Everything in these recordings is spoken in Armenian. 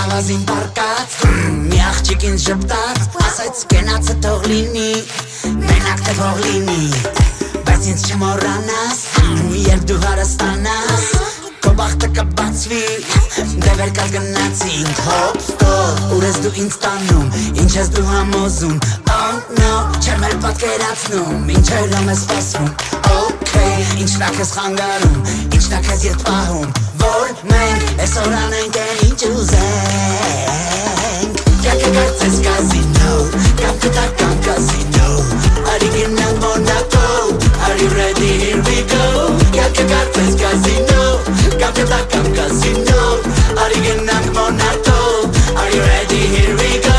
Ավազին պարկած մի աղջիկ ինձ ժպտաց ասեց կենացը թող լինի մենակ թե փող լինի բայց ինձ չմոռանաս երբ դու հարստանաս քո բախտը կբացվի դե վեր կալ գնացինք հոպ ստոպ ուր ես դու ինձ տանում ինչ ես դու համոզում oh no չեմ էլ պատկերացնում ինչերում ես սպասում okay ինչն ա քեզ խանգարում ինչն ա քեզ ետ պահում որ մենք այսօր անենք են ինչ ուզենք յակը կարծես կազինո կամ կտական կազինո արի գնանք Մոնակո Are you ready here we go յակը կարծես կազինո կամ կտական կազինո արի գնանք Մոնակո Are you ready here we go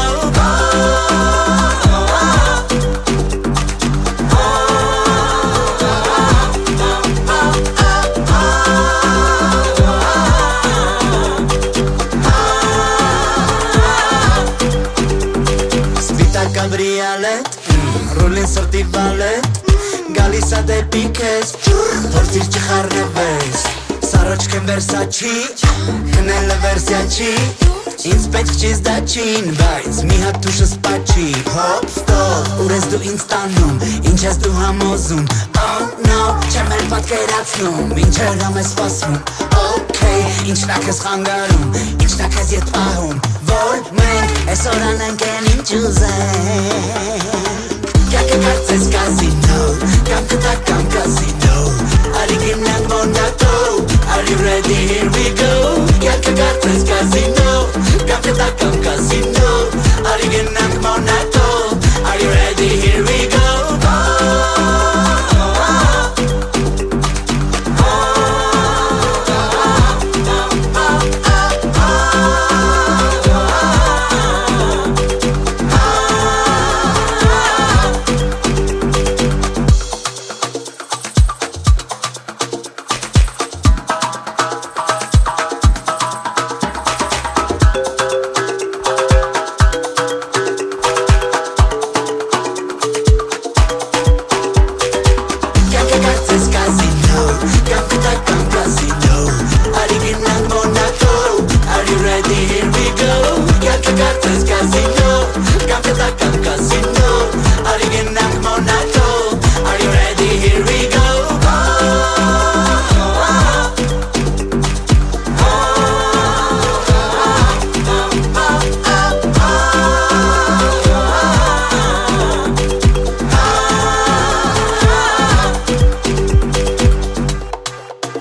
Cabriolet, rolling sorti valet Galisa de piques, portir չխառնվես Սառոջքեն Versace, քնելը Versace Ինձ պետք չի զդաչին, բայց մի հատ թուշս պաչի Հոպ, ստոպ, ուր ես դու ինձ տանում, ինչ ես դու համոզում Oh no, չեմ էլ պատկերացնում, ինչերում ես սպասում Okay, ինչն ա քեզ խանգարում, ինչն ա քեզ ետ պահում Որ մենք այսօր անենք են ինչ ուզենք Յակը կարծես կազինո, կամ կտական կազինո Արի գնանք Մոնակո Are you ready, here we go